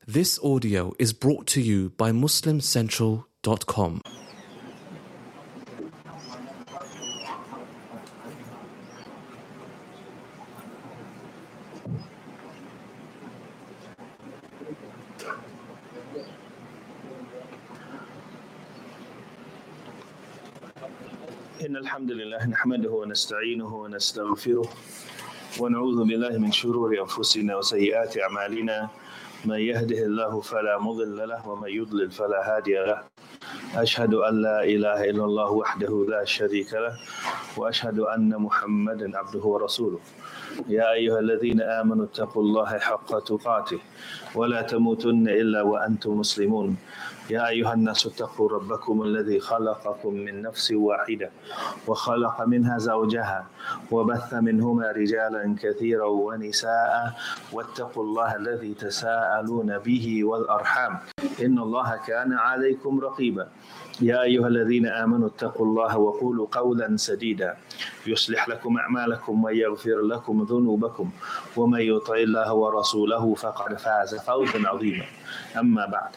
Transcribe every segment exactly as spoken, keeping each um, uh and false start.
This audio is brought to you by Muslim Central dot com. إن الحمد لله نحمده ونستعينه ونستغفره ونعوذ بالله من شرور أنفسنا وسيئات أعمالنا من يهده الله فلا مضل له ومن يضلل فلا هادي له أشهد أن لا إله إلا الله وحده لا شريك له وأشهد أن محمدا عبده ورسوله يا أيها الذين آمنوا اتقوا الله حق تقاته ولا تموتن إلا وأنتم مسلمون يا أيها الناس اتقوا ربكم الذي خلقكم من نفس واحدة وخلق منها زوجها وبث منهما رجالا كثيرا ونساء واتقوا الله الذي تساءلون به والأرحام إن الله كان عليكم رقيبا يا أيها الذين آمنوا اتقوا الله وقولوا قولا سديدا يصلح لكم أعمالكم ويغفر لكم ذنوبكم ومن يطع الله ورسوله فقد فاز فوزا عظيما أما بعد.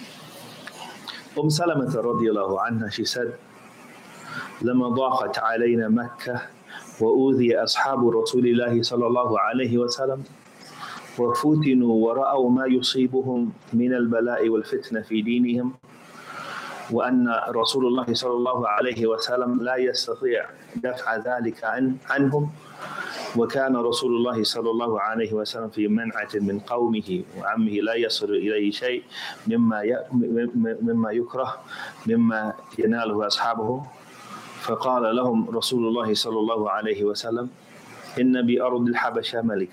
Umm Salamah radiallahu anha, she said, لما ضاقت علينا مكة وأوذي أصحاب رسول الله صلى الله عليه وسلم وفتنوا ورأوا ما يصيبهم من البلاء والفتنة في دينهم وأن رسول الله صلى الله عليه وسلم لا يستطيع دفع ذلك عن عنهم وكان رسول الله صلى الله عليه وسلم في منعة من قومه وعمه لا يصل إليه شيء مما مما يكره مما يناله أصحابه فقال لهم رسول الله صلى الله عليه وسلم إن بأرض الحبشة ملك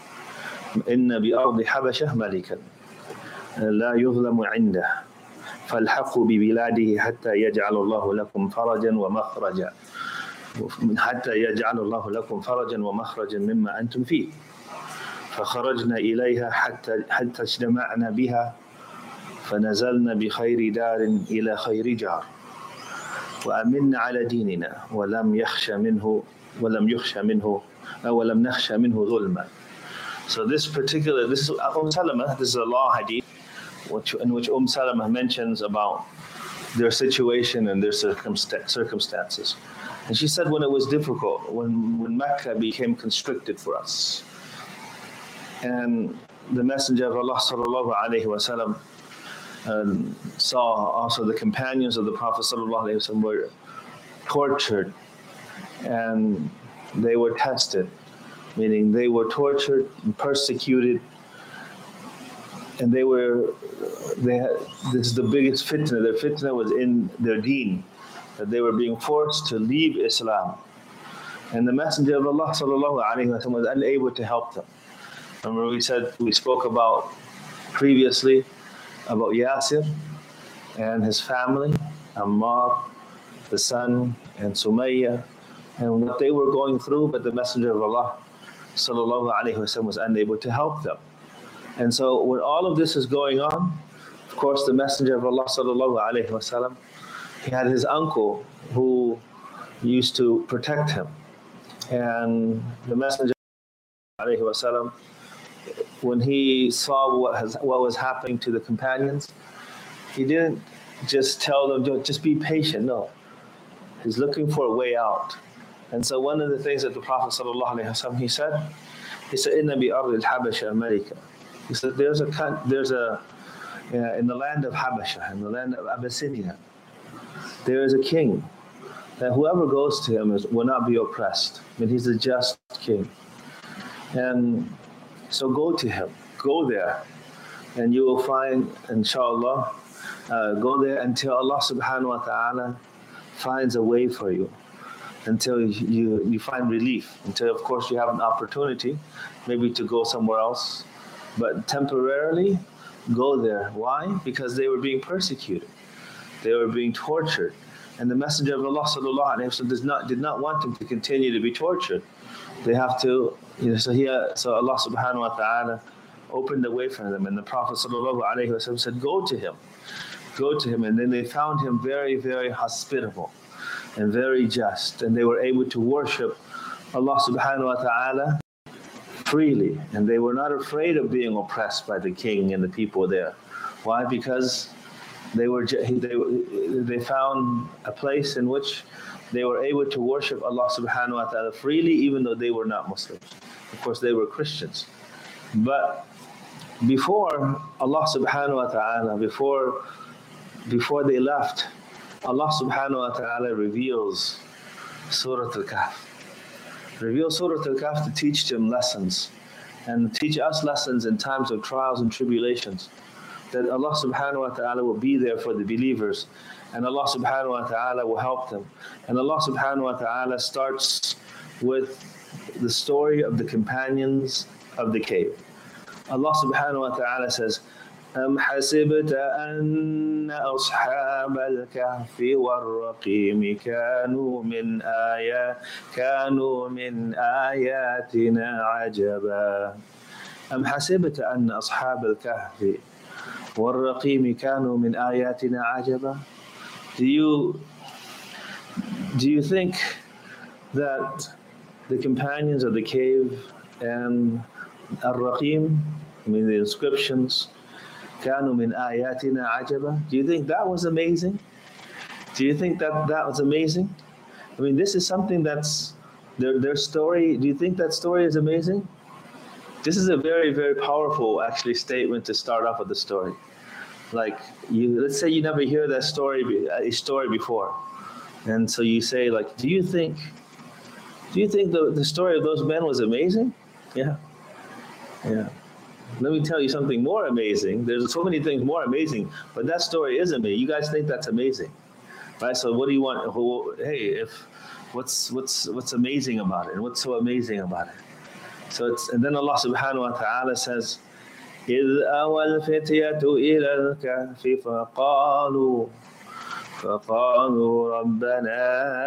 إن بأرض حبشة ملكا لا يظلم عنده فالحقوا ببلاده حتى يجعل الله لكم فرجا ومخرجا حتى يجعل الله لكم فرجا ومخرجا مما أنتم فيه فخرجنا إليها حتى حتى اجتمعنا بها فنزلنا بخير دار إلى خير جار وأمنا على ديننا ولم يخشى منه ولم يخشى منه ولم نخشى منه ظلما. So this particular, this is Umm Salamah, this is a law hadith which, in which Umm Salamah mentions about their situation and their circumst- circumstances. And she said when it was difficult, when, when Mecca became constricted for us, and the Messenger of Allah sallallahu alaihi wasallam um, saw also the companions of the Prophet sallallahu alaihi wasallam were tortured and they were tested, meaning they were tortured and persecuted, and they were, they had, this is the biggest fitna, their fitna was in their deen, that they were being forced to leave Islam. And the Messenger of Allah sallallahu alaihi wasallam was unable to help them. Remember we said, we spoke about previously about Yasir and his family, Ammar, the son, and Sumayya, and what they were going through, but the Messenger of Allah sallallahu alaihi wasallam was unable to help them. And so when all of this is going on, of course the Messenger of Allah sallallahu alaihi wasallam, he had his uncle who used to protect him. And the Messenger of Allah sallallahu alaihi wasallam, when he saw what has what was happening to the companions, he didn't just tell them, just be patient. No, he's looking for a way out. And so one of the things that the Prophet sallallahu alaihi wasallam, he said, he said, "Inna bi ardi al-Habasha America." He said, "There's a there's a uh, in the land of Habasha, in the land of Abyssinia, there is a king that whoever goes to him is, will not be oppressed. I mean, he's a just king. And so go to him, go there, and you will find, inshallah, uh, go there until Allah subhanahu wa ta'ala finds a way for you, until you, you find relief, until of course you have an opportunity maybe to go somewhere else, but temporarily go there. Why? Because they were being persecuted. They were being tortured. And the Messenger of Allah sallallahu alaihi wasallam does not did not want them to continue to be tortured. They have to, you know, so he, so Allah subhanahu wa ta'ala opened the way for them. And the Prophet sallallahu alaihi wasallam said, go to him, go to him. And then they found him very, very hospitable and very just. And they were able to worship Allah subhanahu wa ta'ala freely, and they were not afraid of being oppressed by the king and the people there. Why? Because they were they they found a place in which they were able to worship Allah subhanahu wa ta'ala freely, even though they were not Muslims. Of course, they were Christians. But before Allah subhanahu wa ta'ala, before before they left, Allah subhanahu wa ta'ala reveals Surah Al-Kahf. Reveals Surah Al-Kahf to teach them lessons and teach us lessons in times of trials and tribulations. That Allah subhanahu wa ta'ala will be there for the believers, and Allah subhanahu wa ta'ala will help them. And Allah subhanahu wa ta'ala starts with the story of the companions of the cave. Allah subhanahu wa ta'ala says, أَمْ حَسِبْتَ أَنَّ أَصْحَابَ الْكَهْفِ وَالرَّقِيمِ كَانُوا مِنْ آيَاتٍ كَانُوا مِنْ آيَاتِنَا عَجَبًا أَمْ حَسِبْتَ أَنَّ أَصْحَابَ الْكَهْفِ وَالرَّقِيمِ كَانُوا مِنْ آيَاتِنَا عَجَبًا. Do you do you think that the companions of the cave and Ar-Raqim, I mean the inscriptions, كَانُوا مِنْ آيَاتِنَا عَجَبًا, do you think that was amazing? Do you think that that was amazing? I mean, this is something that's their their story. Do you think that story is amazing? This is a very, very powerful actually statement to start off with the story. Like, you, let's say you never hear that story, a story before, and so you say, like, do you think, do you think the, the story of those men was amazing? Yeah, yeah. Let me tell you something more amazing. There's so many things more amazing, but that story is amazing. You guys think that's amazing, right? So what do you want? Hey, if what's what's what's amazing about it? And what's so amazing about it? So it's, and then Allah subhanahu wa ta'ala says, إِذْ أَوَى الْفِتْيَةُ إِلَى الْكَهْفِ فَقَالُوا فَقَالُوا رَبَّنَا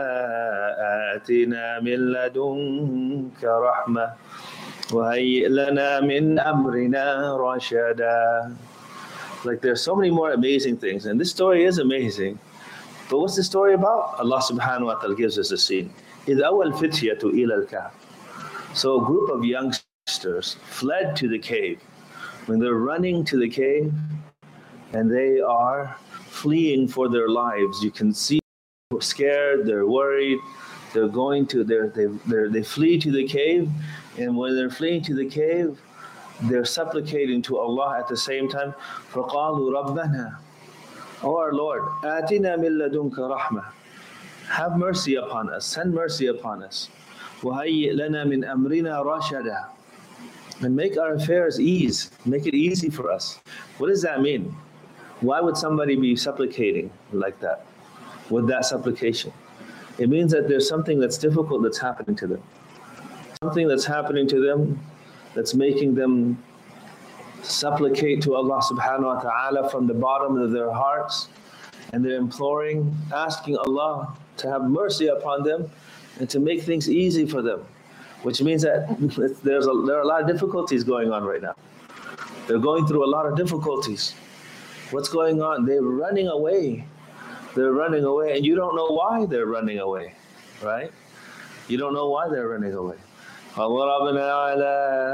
آتِنَا مِنْ لَدُنْكَ رَحْمَةً وَهَيِّئْ لَنَا مِنْ أَمْرِنَا رَشَدًا. Like, there's so many more amazing things, and this story is amazing. But what's the story about? Allah subhanahu wa ta'ala gives us a scene. إِذْ أَوَى الْفِتْيَةُ إِلَى الْكَهْفِ. So a group of youngsters fled to the cave. When they're running to the cave and they are fleeing for their lives, you can see they're scared, they're worried, they're going to, they're, they they're, they flee to the cave, and when they're fleeing to the cave, they're supplicating to Allah at the same time. فَقَالُوا رَبَّنَا, O our Lord, آتِنَا مِن لَدُنْكَ رَحْمَةً, have mercy upon us, send mercy upon us. وَهَيِّئْ لَنَا مِنْ أَمْرِنَا رَشَدًا, and make our affairs ease, make it easy for us. What does that mean? Why would somebody be supplicating like that, with that supplication? It means that there's something that's difficult that's happening to them. Something that's happening to them that's making them supplicate to Allah subhanahu wa ta'ala from the bottom of their hearts, and they're imploring, asking Allah to have mercy upon them and to make things easy for them. Which means that there's a, there are a lot of difficulties going on right now. They're going through a lot of difficulties. What's going on? They're running away. They're running away, and you don't know why they're running away, right? You don't know why they're running away. فَضَرَبْنَا عَلَىٰ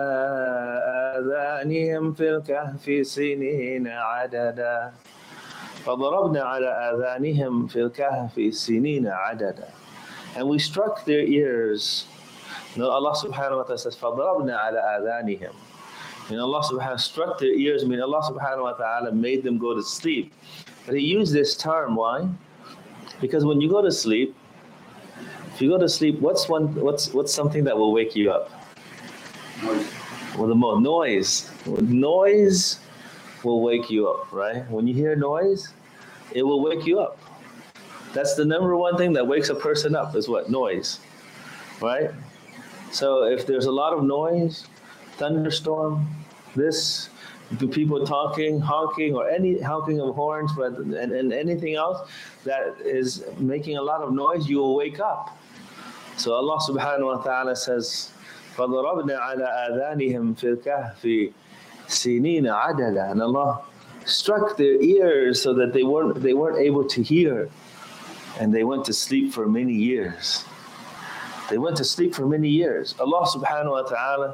آذَانِهِمْ فِي الْكَهْفِ سِنِينَ عَدَدًا فَضَرَبْنَا عَلَىٰ آذَانِهِمْ فِي الْكَهْفِ سِنِينَ عَدَدًا. And we struck their ears. No, Allah subhanahu wa ta'ala says, فَضَرَبْنَا عَلَىٰ آذَانِهِمْ. And Allah subhanahu wa ta'ala struck their ears, I mean Allah subhanahu wa ta'ala made them go to sleep. But He used this term, why? Because when you go to sleep, if you go to sleep, what's one what's what's something that will wake you up? Noise. Well, the most noise. Noise will wake you up, right? When you hear noise, it will wake you up. That's the number one thing that wakes a person up, is what? Noise, right? So if there's a lot of noise, thunderstorm, this, people talking, honking, or any honking of horns, but and, and anything else that is making a lot of noise, you will wake up. So Allah subhanahu wa ta'ala says, فَضَرَبْنَا عَلَىٰ آذَانِهِمْ فِي الْكَهْفِ سِنِينَ عَدَدًا. And Allah struck their ears so that they weren't they weren't able to hear, and they went to sleep for many years. They went to sleep for many years. Allah subhanahu wa ta'ala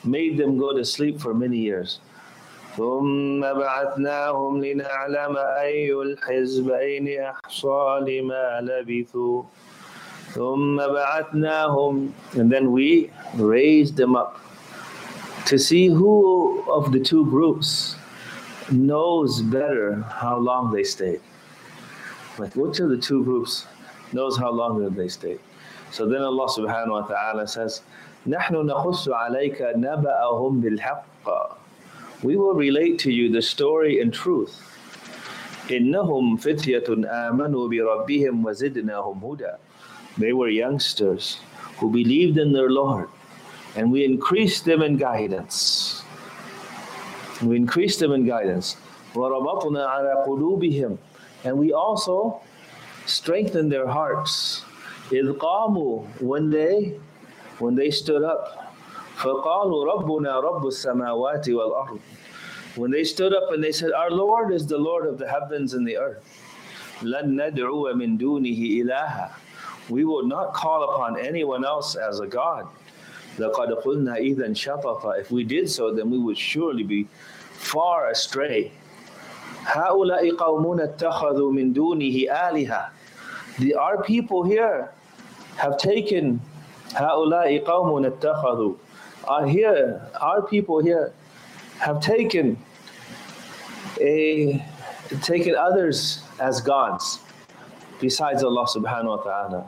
made them go to sleep for many years. ثم بعثناهم لنعلم أي الحزبين أحصى لما لبثوا ثم بعثناهم, and then we raised them up to see who of the two groups knows better how long they stayed. Like, which of the two groups knows how long they stayed? So then Allah subhanahu wa ta'ala says, نَحْنُ نَقُصُّ عَلَيْكَ نَبَأَهُمْ بِالْحَقِّ. We will relate to you the story in truth. إِنَّهُمْ فِتْيَةٌ آمَنُوا بِرَبِّهِمْ وَزِدْنَاهُمْ هُدًى. They were youngsters who believed in their Lord, and we increased them in guidance. We increased them in guidance. وَرَبَطْنَا عَلَى قُلُوبِهِمْ. And we also strengthened their hearts. إِذْ قَامُوا, when they, when they stood up. فَقَالُوا رَبُّنَا رَبُّ السَّمَاوَاتِ وَالْأَرْضِ. When they stood up and they said, our Lord is the Lord of the heavens and the earth. لَن نَدْعُوَ مِن دُونِهِ إِلَهًا. We will not call upon anyone else as a God. لَقَدْ قُلْنَا إِذًا شَطَطًا. If we did so, then we would surely be far astray. هَؤُلَاءِ قَوْمُنَ اتَّخَذُوا مِن دُونِهِ آلِهَةً. The, our people here have taken, هَؤُلَاءِ قَوْمُنَ اتَّخَذُوا. Are here, our people here have taken a taken others as gods besides Allah subhanahu wa ta'ala.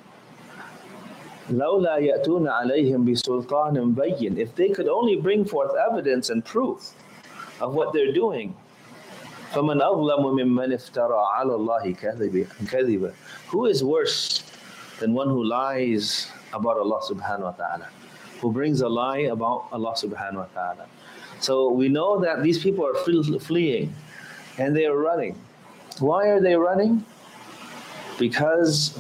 لَوْلَا يَأْتُونَ عَلَيْهِمْ بِسُلْطَانٍ بَيِّنٍ. If they could only bring forth evidence and proof of what they're doing. فَمَنْ أَظْلَمُ مِمَّنِ افْتَرَى عَلَى اللَّهِ كَذِبًا. Who is worse than one who lies about Allah subhanahu wa ta'ala? Who brings a lie about Allah subhanahu wa ta'ala. So we know that these people are fleeing and they are running. Why are they running? Because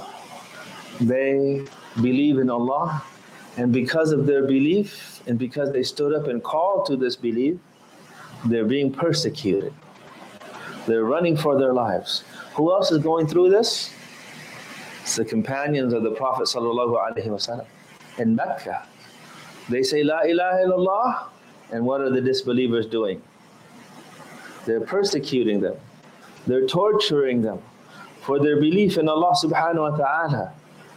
they believe in Allah, and because of their belief and because they stood up and called to this belief, they're being persecuted. They're running for their lives. Who else is going through this? It's the companions of the Prophet sallallahu alaihi wasallam in Mecca. They say La ilaha illallah, and what are the disbelievers doing? They're persecuting them. They're torturing them for their belief in Allah subhanahu wa ta'ala.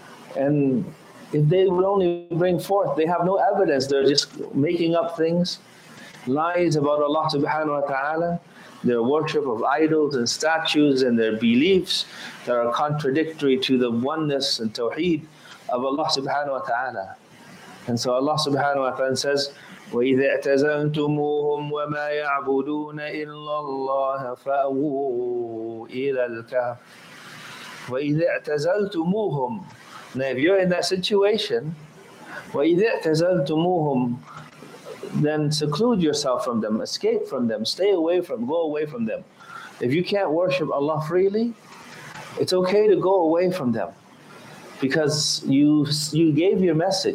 And if they would only bring forth, they have no evidence, they're just making up things, lies about Allah subhanahu wa ta'ala, their worship of idols and statues and their beliefs that are contradictory to the oneness and tawheed of Allah subhanahu wa ta'ala. And so Allah subhanahu wa ta'ala says, وَإِذَا اعْتَزَلْتُمُوهُمْ وَمَا يَعْبُدُونَ إِلَّا اللَّهَ فَأْوُوا إِلَى الْكَهْفِ. وَإِذَا اعْتَزَلْتُمُوهُمْ. Now if you're in that situation, وَإِذَا اعْتَزَلْتُمُوهُمْ, then seclude yourself from them, escape from them, stay away from, go away from them. If you can't worship Allah freely, it's okay to go away from them, because you you gave your message.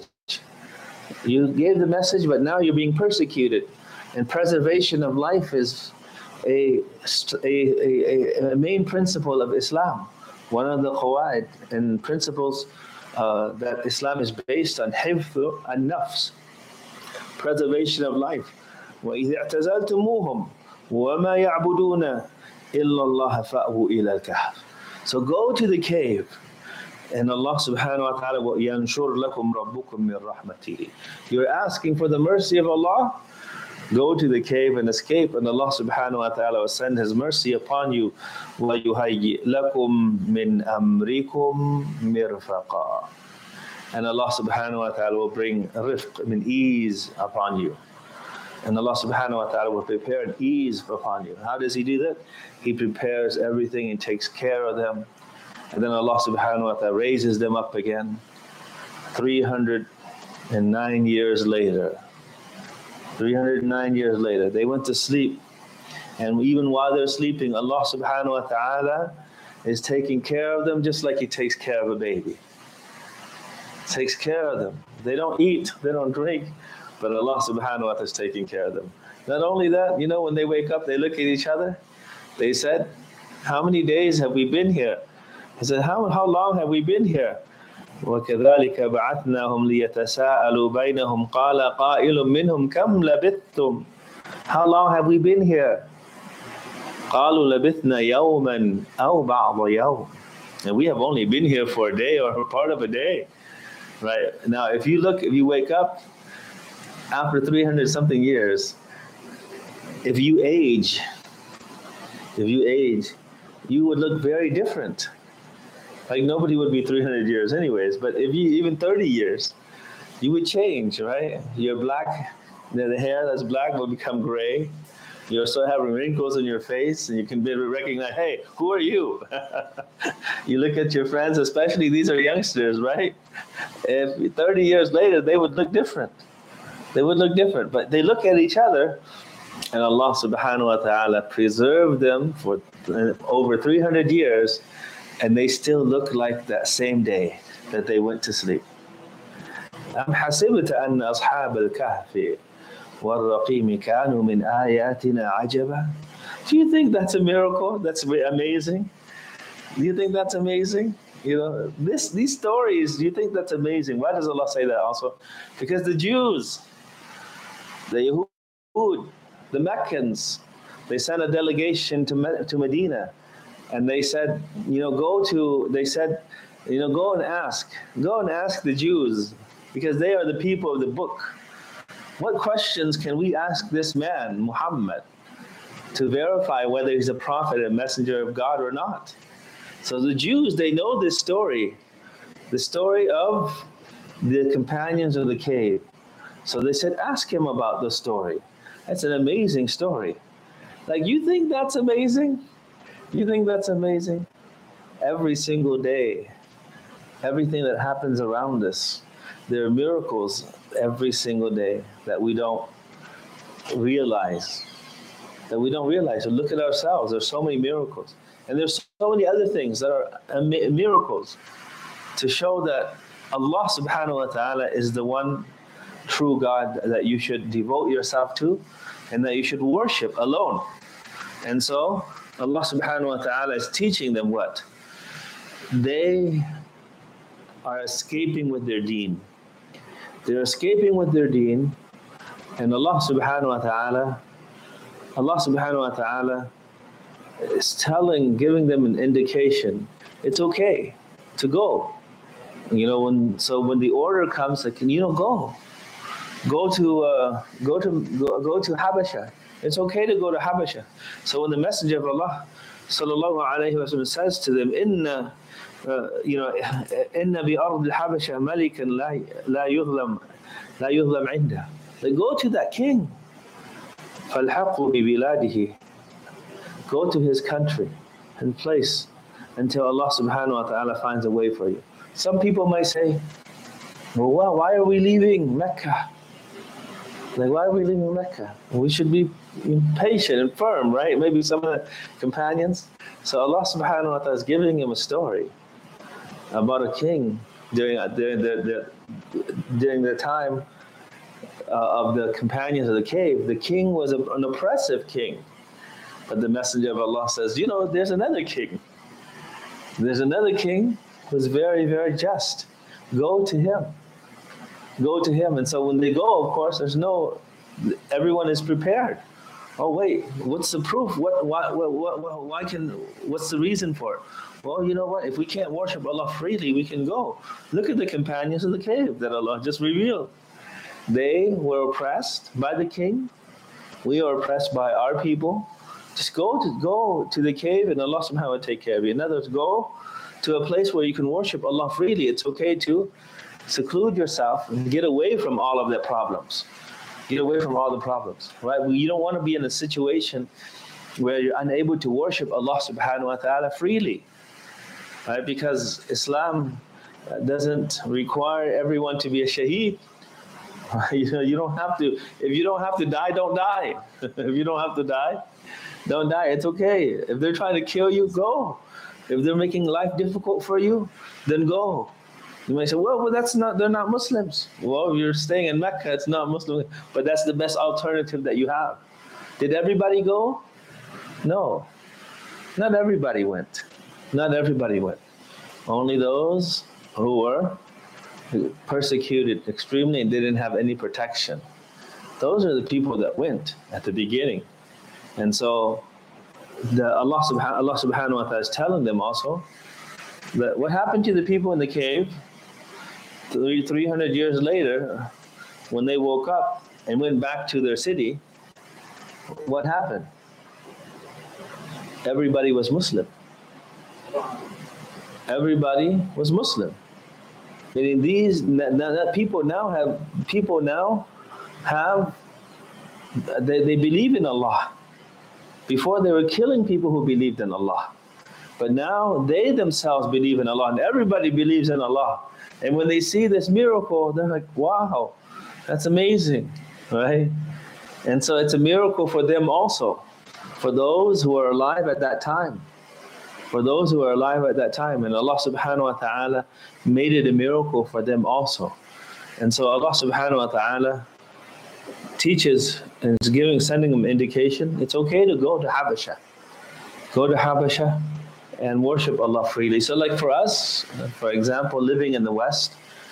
You gave the message, but now you're being persecuted. And preservation of life is a, a, a, a main principle of Islam. One of the qawaid and principles uh, that Islam is based on, hifdhu an-nafs, preservation of life. وَإِذَا اعْتَزَلْتُمُوهُمْ وَمَا يَعْبُدُونَ إِلَّا اللَّهَ فَأْوُوا إِلَى الْكَهْفِ. So go to the cave, and Allah subhanahu wa ta'ala will يَنْشُرْ لَكُمْ رَبُّكُمْ مِنْ رَحْمَتِهِ. You're asking for the mercy of Allah? Go to the cave and escape, and Allah subhanahu wa ta'ala will send His mercy upon you. وَيُهَيِّئْ لَكُمْ مِنْ أَمْرِكُمْ مِرْفَقًا. And Allah subhanahu wa ta'ala will bring rifq, min ease upon you. And Allah subhanahu wa ta'ala will prepare an ease upon you. How does He do that? He prepares everything and takes care of them. And then Allah subhanahu wa ta'ala raises them up again. three hundred nine years later. three hundred nine years later. They went to sleep. And even while they're sleeping, Allah subhanahu wa ta'ala is taking care of them just like He takes care of a baby. Takes care of them. They don't eat, they don't drink, but Allah subhanahu wa ta'ala is taking care of them. Not only that, you know, when they wake up, they look at each other. They said, how many days have we been here? He said, how, how long have we been here? وَكَذَلِكَ بَعَثْنَاهُمْ لِيَتَسَاءَلُوا بَيْنَهُمْ قَالَ قَائِلٌ مِّنْهُمْ كَمْ لَبِثْتُمْ. How long have we been here? قَالُوا لَبِثْنَا يَوْمًا أَوْ بَعْضَ يَوْمٍ. And we have only been here for a day or part of a day. Right? Now, if you look, if you wake up after three hundred something years, if you age, if you age, you would look very different. Like nobody would be three hundred years anyways, but if you, even thirty years, you would change, right? You're black, the hair that's black will become gray. You'll start having wrinkles in your face, and you can be recognize, hey, who are you? You look at your friends, especially these are youngsters, right? If thirty years later, they would look different. They would look different, but they look at each other, and Allah subhanahu wa ta'ala preserved them for over three hundred years, and they still look like that same day that they went to sleep. أَمْ حَسِبْتَ أَنَّ أَصْحَابَ الْكَهْفِ وَالرَّقِيمِ كَانُوا مِنْ آيَاتِنَا عَجَبًا. Do you think that's a miracle? That's amazing? Do you think that's amazing? You know, this these stories, do you think that's amazing? Why does Allah say that also? Because the Jews, the Yahud, the Meccans, they sent a delegation to to Medina, and they said, you know, go to, they said, you know, go and ask, go and ask the Jews, because they are the people of the book. What questions can we ask this man, Muhammad, to verify whether he's a prophet and messenger of God or not? So the Jews, they know this story, the story of the companions of the cave. So they said, ask him about the story. That's an amazing story. Like, you think that's amazing? You think that's amazing? Every single day, everything that happens around us, there are miracles every single day that we don't realize. That we don't realize. So look at ourselves. There's so many miracles. And there's so many other things that are miracles to show that Allah subhanahu wa ta'ala is the one true God that you should devote yourself to and that you should worship alone. And so Allah subhanahu wa ta'ala is teaching them what? They are escaping with their deen. They're escaping with their deen, and Allah subhanahu wa ta'ala, Allah subhanahu wa ta'ala is telling, giving them an indication, it's okay to go. You know, when so when the order comes, like, you know, go, go to uh, go to go, go to Habasha. It's okay to go to Habasha. So when the Messenger of Allah, sallallahu alaihi wasallam, says to them, "Inna, uh, you know, inna bi ard al-Habasha malikan la la yuhlam, la yuhlam inda." They go to that king. فَالْحَقُّ بِبِلَادِهِ. Go to his country and place until Allah subhanahu wa ta'ala finds a way for you. Some people might say, well, well, why are we leaving Mecca? Like, why are we leaving Mecca? We should be patient and firm, right? Maybe some of the companions. So Allah subhanahu wa ta'ala is giving him a story about a king during, during, the, the, during the time uh, of the companions of the cave. The king was a, an oppressive king. But the Messenger of Allah says, you know, there's another king. There's another king who's very, very just. Go to him. Go to him. And so when they go, of course, there's no, everyone is prepared. Oh, wait, what's the proof? What, why, what, what, why can, what's the reason for it? Well, you know what? If we can't worship Allah freely, we can go. Look at the companions of the cave that Allah just revealed. They were oppressed by the king. We are oppressed by our people. Just go to go to the cave and Allah subhanahu wa ta'ala will take care of you. In other words, go to a place where you can worship Allah freely. It's okay to seclude yourself and get away from all of the problems. Get away from all the problems, right? You don't want to be in a situation where you're unable to worship Allah subhanahu wa ta'ala freely, right? Because Islam doesn't require everyone to be a shaheed. You know, you don't have to, if you don't have to die, don't die. If you don't have to die, don't die. It's okay. If they're trying to kill you, go. If they're making life difficult for you, then go. You might say, well, well, that's not, they're not Muslims. Well, you're staying in Mecca, it's not Muslim, but that's the best alternative that you have. Did everybody go? No. Not everybody went. Not everybody went. Only those who were persecuted extremely and didn't have any protection. Those are the people that went at the beginning. And so the Allah, subhanahu, Allah subhanahu wa ta'ala is telling them also that what happened to the people in the cave three hundred years later when they woke up and went back to their city, what happened? Everybody was Muslim. Everybody was Muslim. Meaning these now, people now have people now have they, they believe in Allah. Before they were killing people who believed in Allah. But now they themselves believe in Allah and everybody believes in Allah. And when they see this miracle, they're like, wow, that's amazing, right? And so it's a miracle for them also, for those who are alive at that time. For those who are alive at that time. And Allah subhanahu wa ta'ala made it a miracle for them also. And so Allah subhanahu wa ta'ala teaches and is giving, sending them indication, it's okay to go to Habasha. Go to Habasha and worship Allah freely. So like for us, for example, living in the West,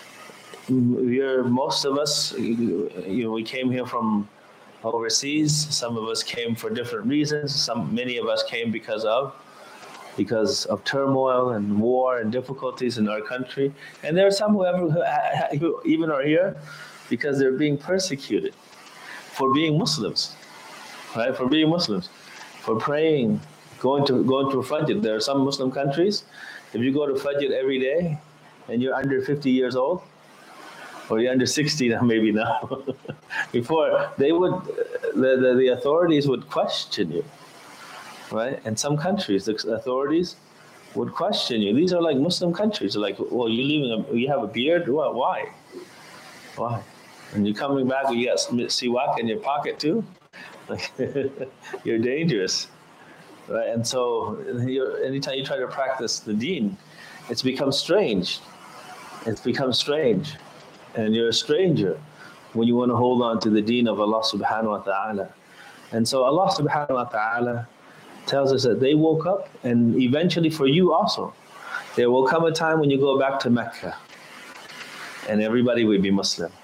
we're, most of us, you know, we came here from overseas. Some of us came for different reasons. Some, many of us came because of because of turmoil and war and difficulties in our country. And there are some who, ever, who even are here because they're being persecuted for being Muslims, right? For being Muslims, for praying, going to going to Fajr. There are some Muslim countries, if you go to Fajr every day and you're under fifty years old, or you're under sixty now, maybe now, before they would, the, the, the authorities would question you, right? In some countries, the authorities would question you. These are like Muslim countries. They're like, well, you leaving a, you have a beard? Well, why? Why? And you're coming back, you got siwak in your pocket too? Like, you're dangerous, right? And so you're, anytime you try to practice the deen, it's become strange. It's become strange. And you're a stranger when you want to hold on to the deen of Allah subhanahu wa ta'ala. And so Allah subhanahu wa ta'ala tells us that they woke up, and eventually for you also, there will come a time when you go back to Mecca and everybody will be Muslim.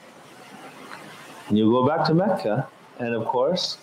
And you go back to Mecca, and of course,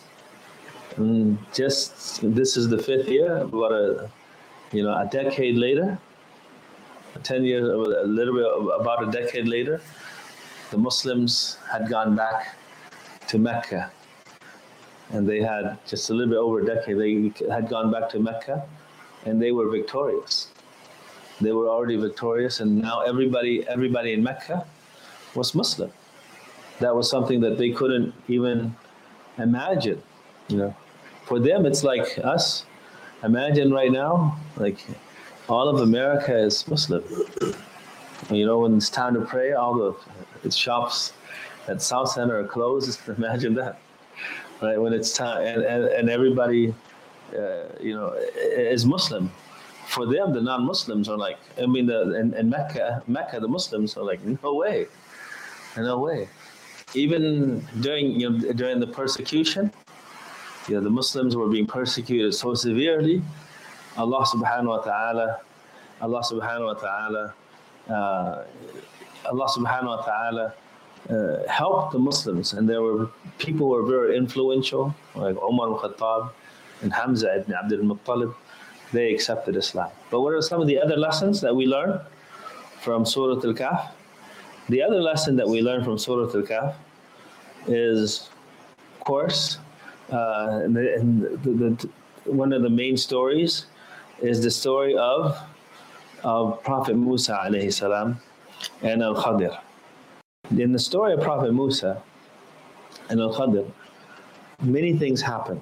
just this is the fifth year, about a, you know, a decade later, ten years, a little bit, about a decade later, the Muslims had gone back to Mecca. And they had, just a little bit over a decade, they had gone back to Mecca, and they were victorious. They were already victorious, and now everybody, everybody in Mecca was Muslim. That was something that they couldn't even imagine, you know. For them, it's like us. Imagine right now, like all of America is Muslim. You know, when it's time to pray, all the, the shops at South Center are closed. Imagine that, right? When it's time, and, and, and everybody, uh, you know, is Muslim. For them, the non-Muslims are like, I mean, the, in, in Mecca, Mecca, the Muslims are like, no way, no way. Even during, you know, during the persecution, you know, the Muslims were being persecuted so severely. Allah subhanahu wa ta'ala, Allah subhanahu wa ta'ala, uh, Allah subhanahu wa ta'ala uh, helped the Muslims, and there were people who were very influential, like Umar al-Khattab and Hamza ibn Abdul Muttalib. They accepted Islam. But what are some of the other lessons that we learn from Surah Al-Kahf? The other lesson that we learn from Surah Al-Kahf is, of course, uh, and the, and the, the, one of the main stories is the story of, of Prophet Musa alayhi salam and Al-Khadir. In the story of Prophet Musa and Al-Khadir, many things happen.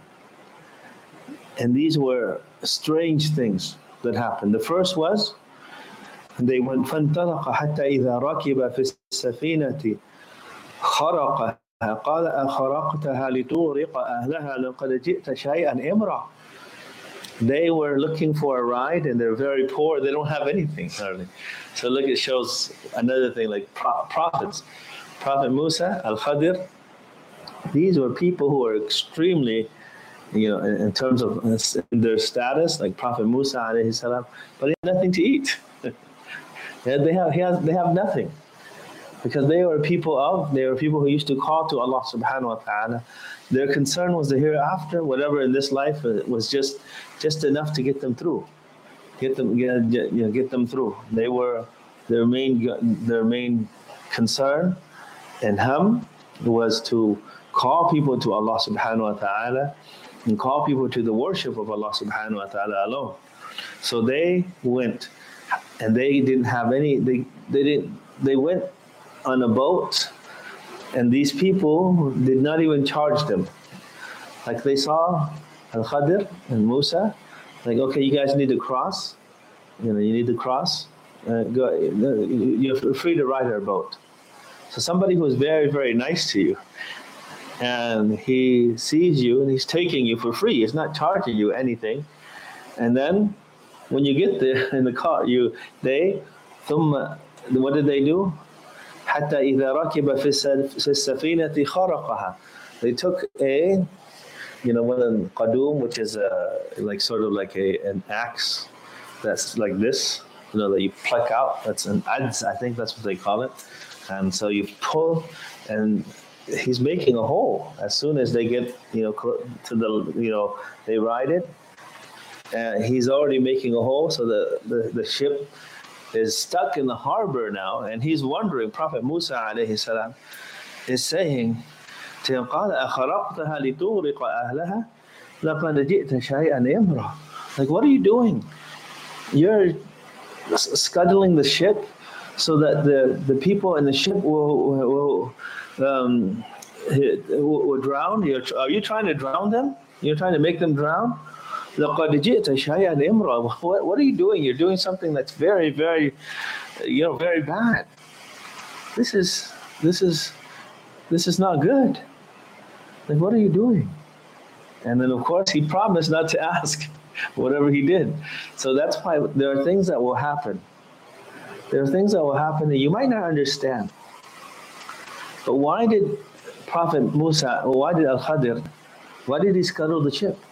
And these were strange things that happened. The first was, they went فانطلق حتى إذا ركب في السفينة خرقها قال أخرقتها لتغرق أهلها لقد جئت شيئا إمرا. They were looking for a ride, and they're very poor. They don't have anything hardly. So look, it shows another thing, like prophets. Prophet Musa, Al-Khadir, these were people who were extremely, you know, in, in terms of their status, like Prophet Musa alayhi salam, but he had nothing to eat. They have, he has, they have nothing. Because they were people of, they were people who used to call to Allah subhanahu wa ta'ala. Their concern was the hereafter. Whatever in this life was just just enough to get them through. Get them get, get, you know, get them through. They were their main their main concern and hum was to call people to Allah subhanahu wa ta'ala and call people to the worship of Allah subhanahu wa ta'ala alone. So they went and they didn't have any they they didn't they went on a boat, and these people did not even charge them. Like they saw Al-Khadir and Musa, like, okay, you guys need to cross. You know, you need to cross. Uh, go, you're free to ride our boat. So somebody who is very, very nice to you, and he sees you and he's taking you for free. He's not charging you anything. And then when you get there in the car, you they, ثم, what did they do? حتى إذا ركب في السفينة خرقها. They took a, you know, one of qadum, which is a, like sort of like a an axe that's like this, you know, that you pluck out. That's an adz, I think that's what they call it. And so you pull, and he's making a hole as soon as they get, you know, to the, you know, they ride it. And he's already making a hole, so the, the, the ship is stuck in the harbor now, and he's wondering, Prophet Musa alayhi salam is saying to him, قَالَ أَخَرَقْتَهَا لِتُغْرِقَ أَهْلَهَا لَقَدْ جِئْتَ شَيْئًا إِمْرًا. Like, what are you doing? You're scuttling the ship so that the, the people in the ship will, will, um, will, will drown. You're, are you trying to drown them? You're trying to make them drown? لَقَدْ جِئْتَ شَيْئًا إِمْرًا. What, what are you doing? You're doing something that's very, very, you know, very bad. This is, this is, this is not good. Like, what are you doing? And then, of course, he promised not to ask whatever he did. So that's why there are things that will happen. There are things that will happen that you might not understand. But why did Prophet Musa, or why did Al-Khadir, why did he scuttle the ship?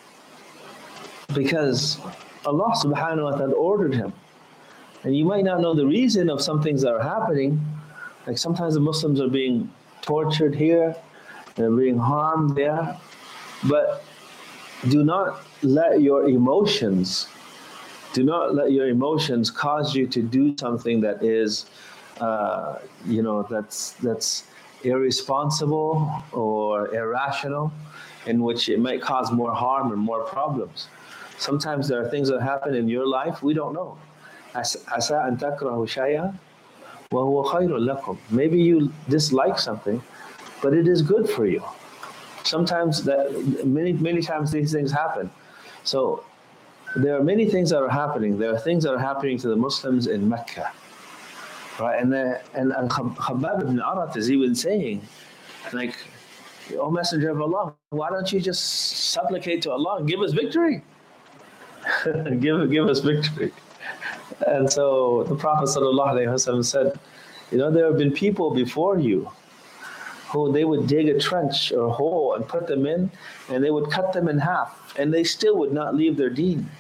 Because Allah subhanahu wa ta'ala ordered him. And you might not know the reason of some things that are happening. Like sometimes the Muslims are being tortured here, they're being harmed there. But do not let your emotions, do not let your emotions cause you to do something that is, uh, you know, that's that's irresponsible or irrational, in which it might cause more harm and more problems. Sometimes there are things that happen in your life we don't know. عَسَىٰ أَن تَكْرَهُ شَيْئًا وَهُوَ خَيْرٌ لَكُمْ. Maybe you dislike something, but it is good for you. Sometimes that many many times these things happen. So there are many things that are happening. There are things that are happening to the Muslims in Mecca, right? And the, and, and Khabbab ibn Arat is even saying, like, "O Messenger of Allah, why don't you just supplicate to Allah and give us victory? give give us victory." And so the Prophet sallallahu alaihi wasallam said, you know, there have been people before you who they would dig a trench or a hole and put them in, and they would cut them in half, and they still would not leave their deen.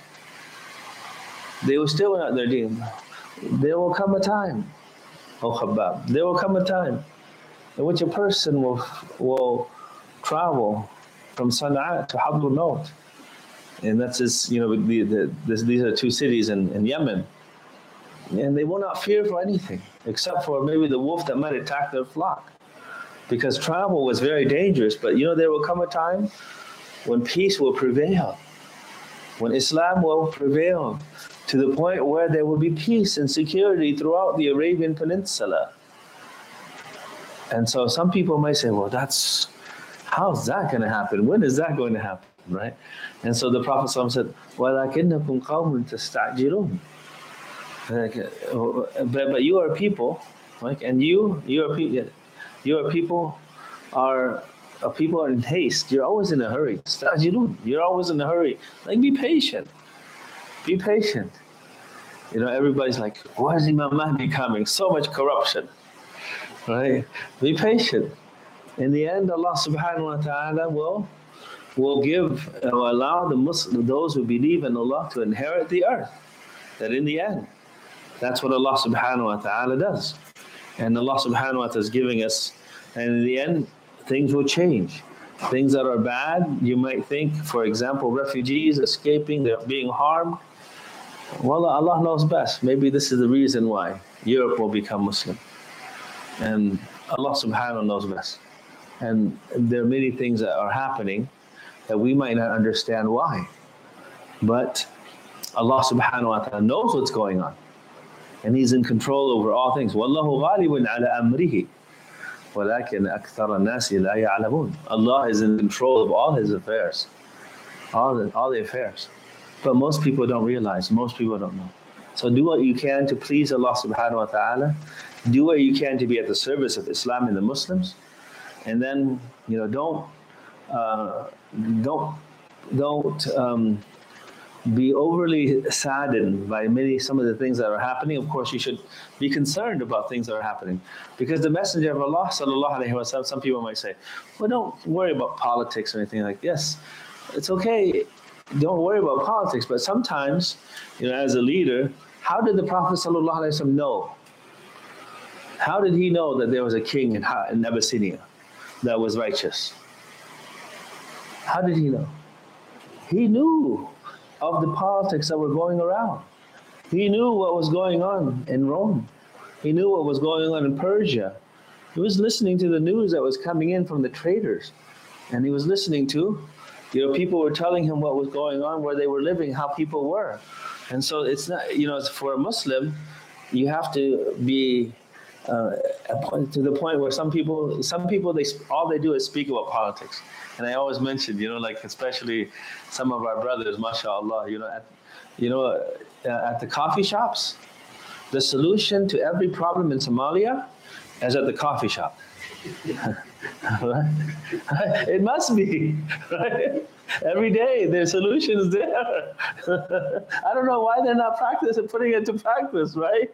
They will still not their deen. There will come a time, O Khabbab, there will come a time in which a person will will travel from Sana'a to Hadramaut Maut. And that's this, you know, the, the, this, these are two cities in, in Yemen. And they will not fear for anything, except for maybe the wolf that might attack their flock. Because travel was very dangerous, but you know, there will come a time when peace will prevail, when Islam will prevail, to the point where there will be peace and security throughout the Arabian Peninsula. And so some people might say, well, that's, how's that going to happen? When is that going to happen, right? And so the Prophet said, وَلَكِنَّكُمْ قَوْمٌ تَسْتَعْجِلُونَ. But, but you are people, like, and you, you are people, you are people are, are people are in haste. You're always in a hurry. You're always in a hurry. Like, be patient. Be patient. You know, everybody's like, why is Imam Mahdi coming? So much corruption, right? Be patient. In the end, Allah subhanahu wa ta'ala will, will give, will allow the Muslim, those who believe in Allah to inherit the earth. That in the end, that's what Allah subhanahu wa ta'ala does. And Allah subhanahu wa ta'ala is giving us, and in the end, things will change. Things that are bad, you might think, for example, refugees escaping, they're being harmed. Well, Allah knows best. Maybe this is the reason why Europe will become Muslim. And Allah subhanahu wa ta'ala knows best. And there are many things that are happening that we might not understand why. But Allah subhanahu wa ta'ala knows what's going on. And He's in control over all things. وَاللَّهُ غَالِبٌ عَلَى أَمْرِهِ وَلَكِنْ أَكْثَرَ النَّاسِ لَا يَعْلَمُونَ. Allah is in control of all His affairs. All the, all the affairs. But most people don't realize, most people don't know. So do what you can to please Allah subhanahu wa ta'ala. Do what you can to be at the service of Islam and the Muslims. And then, you know, don't, uh, don't, don't um, be overly saddened by many, some of the things that are happening. Of course, you should be concerned about things that are happening. Because the Messenger of Allah, sallallahu alayhi wa sallam, some people might say, well, don't worry about politics or anything like this. It's okay. Don't worry about politics, but sometimes, you know, as a leader, how did the Prophet ﷺ know? How did he know that there was a king in, in Abyssinia that was righteous? How did he know? He knew of the politics that were going around. He knew what was going on in Rome. He knew what was going on in Persia. He was listening to the news that was coming in from the traders, and he was listening to, you know, people were telling him what was going on, where they were living, how people were. And so it's not, you know, for a Muslim, you have to be uh, to the point where some people, some people, they all they do is speak about politics. And I always mention, you know, like especially some of our brothers, mashallah, you know, at, you know, uh, at the coffee shops, the solution to every problem in Somalia is at the coffee shop. Right? It must be, right? Every day there's solutions there. I don't know why they're not practicing putting it to practice, right?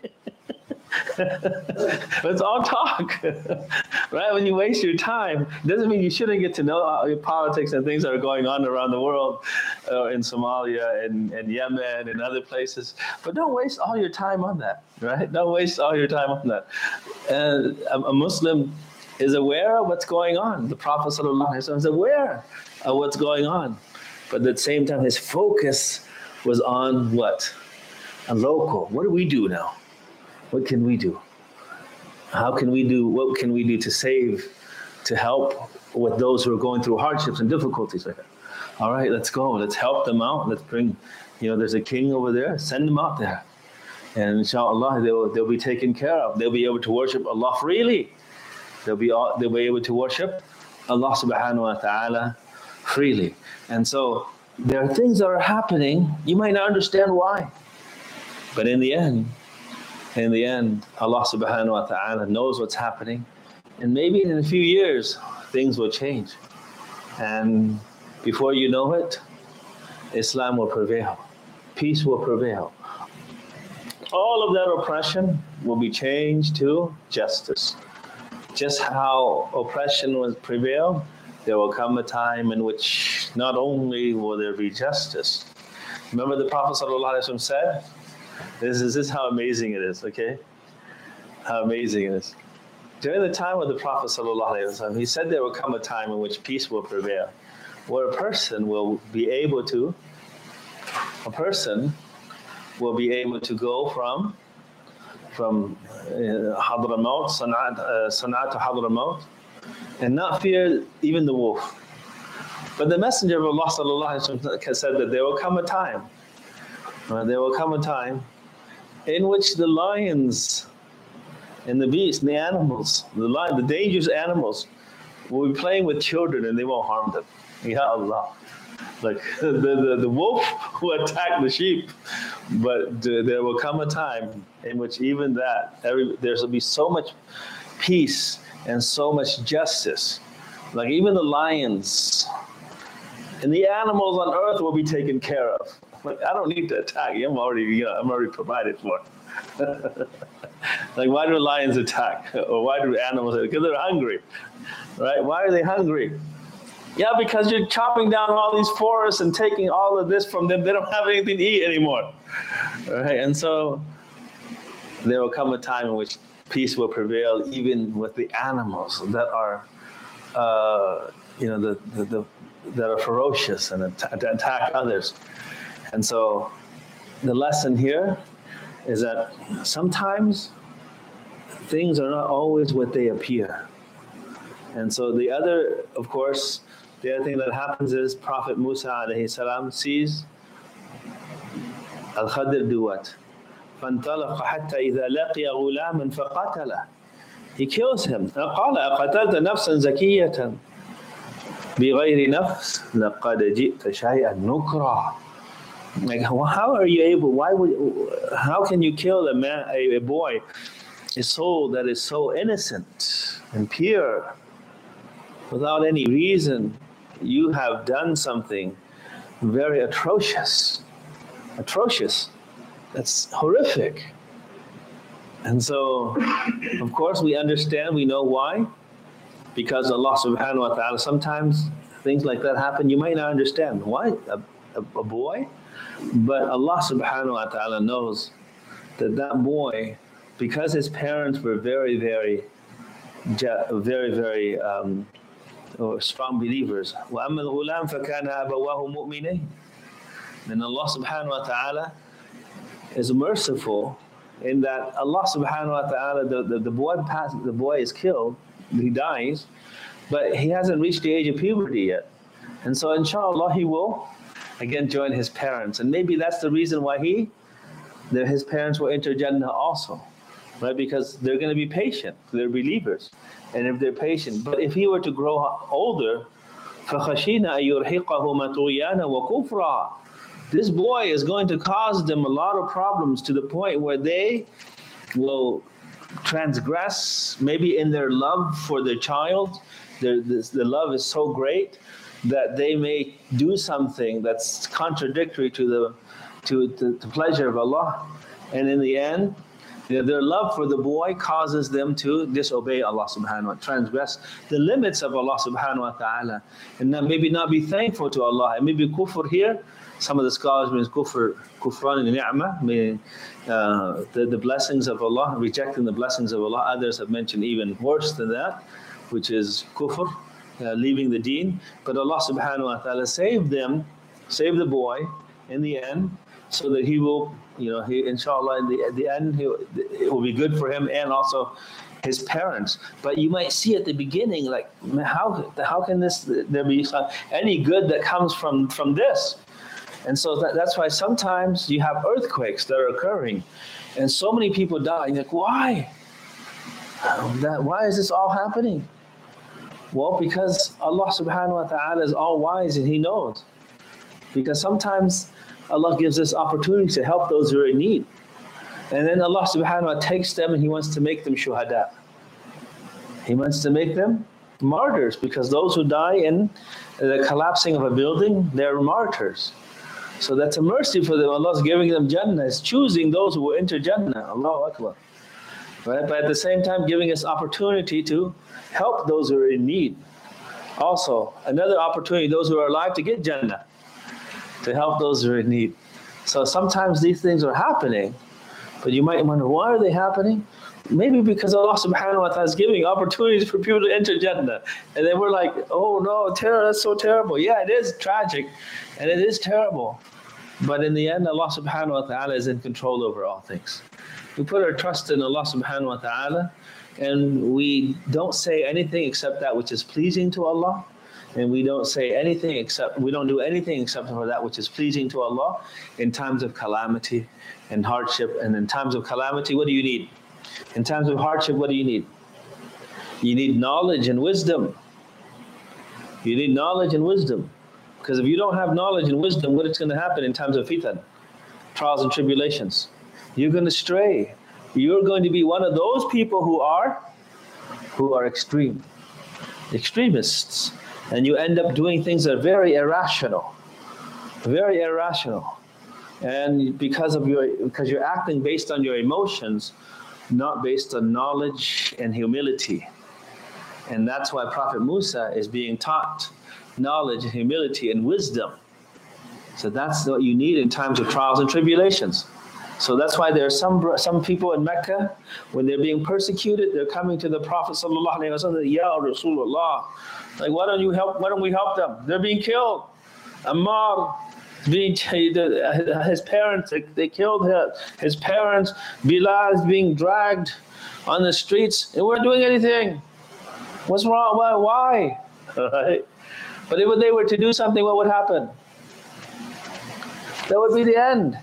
It's all talk, right? When you waste your time, doesn't mean you shouldn't get to know politics and things that are going on around the world, uh, in Somalia and, and Yemen and other places. But don't waste all your time on that, right? Don't waste all your time on that. And a, a Muslim is aware of what's going on. The Prophet ﷺ is aware of what's going on. But at the same time, his focus was on what? A local. What do we do now? What can we do? How can we do, what can we do to save, to help with those who are going through hardships and difficulties like that? All right, let's go. Let's help them out. Let's bring, you know, there's a king over there. Send them out there. And inshallah, they'll, they'll be taken care of. They'll be able to worship Allah freely. They'll be, all, they'll be able to worship Allah subhanahu wa ta'ala freely. And so there are things that are happening. You might not understand why. But in the end, in the end, Allah subhanahu wa ta'ala knows what's happening. And maybe in a few years, things will change. And before you know it, Islam will prevail. Peace will prevail. All of that oppression will be changed to justice. Just how oppression will prevail, there will come a time in which not only will there be justice. Remember the Prophet ﷺ said, this is, this is how amazing it is, okay? How amazing it is. During the time of the Prophet ﷺ, he said there will come a time in which peace will prevail, where a person will be able to, a person will be able to go from from uh, Hadramaut, Sana'a uh, Sana'a to Hadramaut, and not fear even the wolf. But the Messenger of Allah sallallahu alaihi wasallam said that there will come a time, uh, there will come a time in which the lions and the beasts, and the animals, the lion, the dangerous animals, will be playing with children and they won't harm them. Ya Allah. Like the, the, the wolf will attack the sheep, but there will come a time in which even that, every, there will be so much peace and so much justice. Like even the lions and the animals on earth will be taken care of. Like I don't need to attack you. I'm already, you know, I'm already provided for. Like why do lions attack, or why do animals? Because they're hungry, right? Why are they hungry? Yeah, because you're chopping down all these forests and taking all of this from them. They don't have anything to eat anymore, right? And so there will come a time in which peace will prevail even with the animals that are, uh, you know, the, the, the that are ferocious and att- attack others. And so the lesson here is that sometimes things are not always what they appear. And so the other, of course, the other thing that happens is Prophet Musa alayhi salam sees Al-Khadir do what? فَانْطَلَقَ حَتَّى إِذَا لَقِيَ غُلَامًا فَقَتَلَهُ. He kills him. قَالَ أَقَتَلْتَ نَفْسًا زَكِيَّةً بِغَيْرِ نَفْسٍ لَقَدْ جِئْتَ شَيْئًا نُكْرًا. Like, how are you able, why would, how can you kill a man, a, a boy, a soul that is so innocent and pure, without any reason? You have done something very atrocious. Atrocious. That's horrific. And so, of course, we understand, we know why. Because Allah subhanahu wa ta'ala, sometimes things like that happen, you might not understand. Why? A, a, a boy? But Allah subhanahu wa ta'ala knows that that boy, because his parents were very, very, very, very um, strong believers. وَأَمَّا الْغُلَامْ فَكَانَ أَبَوَاهُ مُؤْمِنَيْنِ. And Allah subhanahu wa ta'ala is merciful in that Allah subhanahu wa ta'ala, the, the, the boy pass, the boy is killed, he dies, but he hasn't reached the age of puberty yet. And so inshallah he will again join his parents. And maybe that's the reason why he, that his parents will enter Jannah also. Right? Because they're going to be patient, they're believers. And if they're patient, but if he were to grow older, فَخَشِينَ أَن يُرْهِقَهُمَا طُغْيَانًا وَكُفْرًا. This boy is going to cause them a lot of problems to the point where they will transgress, maybe in their love for their child. Their, this, the love is so great that they may do something that's contradictory to the to the, the pleasure of Allah. And in the end, you know, their love for the boy causes them to disobey Allah subhanahu wa ta'ala, transgress the limits of Allah subhanahu wa ta'ala, and not, maybe not be thankful to Allah. And maybe kufr here, some of the scholars means kufr, kufran and ni'mah, meaning uh, the, the blessings of Allah, rejecting the blessings of Allah. Others have mentioned even worse than that, which is kufr, uh, leaving the deen. But Allah subhanahu wa ta'ala saved them, saved the boy in the end, so that he will, you know, he, inshallah, in the, at the end, he, it will be good for him and also his parents. But you might see at the beginning, like, how how can this, there be any good that comes from, from this? And so that, that's why sometimes you have earthquakes that are occurring, and so many people die. You're like, why? That, why is this all happening? Well, because Allah subhanahu wa ta'ala is all wise and He knows. Because sometimes Allah gives us opportunities to help those who are in need. And then Allah subhanahu wa ta'ala takes them and He wants to make them shuhada. He wants to make them martyrs, because those who die in the collapsing of a building, they're martyrs. So that's a mercy for them. Allah is giving them Jannah, is choosing those who will enter Jannah. Allahu Akbar. Right? But at the same time giving us opportunity to help those who are in need. Also, another opportunity, those who are alive, to get Jannah, to help those who are in need. So sometimes these things are happening, but you might wonder, why are they happening? Maybe because Allah subhanahu wa ta'ala is giving opportunities for people to enter Jannah. And then we're like, oh no, terror, that's so terrible. Yeah, it is tragic and it is terrible. But in the end, Allah subhanahu wa ta'ala is in control over all things. We put our trust in Allah subhanahu wa ta'ala, and we don't say anything except that which is pleasing to Allah. And we don't say anything except, we don't do anything except for that which is pleasing to Allah in times of calamity and hardship. And in times of calamity, what do you need? In times of hardship, what do you need? You need knowledge and wisdom. You need knowledge and wisdom. Because if you don't have knowledge and wisdom, what is going to happen in times of fitan, trials and tribulations? You're going to stray. You're going to be one of those people who are, who are extreme, extremists. And you end up doing things that are very irrational, very irrational. And because of your, because you're acting based on your emotions, not based on knowledge and humility. And that's why Prophet Musa is being taught knowledge and humility and wisdom. So that's what you need in times of trials and tribulations. So that's why there are some some people in Mecca, when they're being persecuted, they're coming to the Prophet sallallahu alaihi wasallam, Ya Rasulullah, like why don't you help? Why don't we help them? They're being killed. Ammar, being his parents, they killed his parents. Bilal is being dragged on the streets, and we're doing anything. What's wrong? Why? Why? Right? But if they were to do something, what would happen? That would be the end.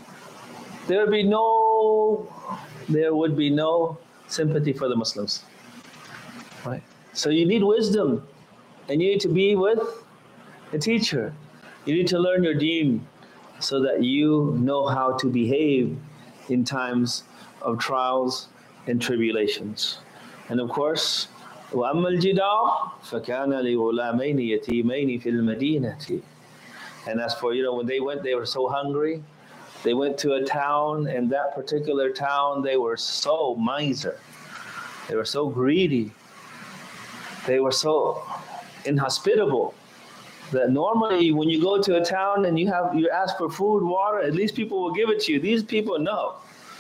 There would be no, there would be no sympathy for the Muslims. Right? So you need wisdom, and you need to be with a teacher. You need to learn your deen so that you know how to behave in times of trials and tribulations. And of course, وَأَمَّا الْجِدَارُ فَكَانَ لِغُلَامَيْنِ يَتِيمَيْنِ فِي الْمَدِينَةِ. And as for, you know, when they went, they were so hungry. They went to a town, and that particular town, they were so miser. They were so greedy. They were so inhospitable that normally when you go to a town and you have you ask for food, water, at least people will give it to you. These people, no.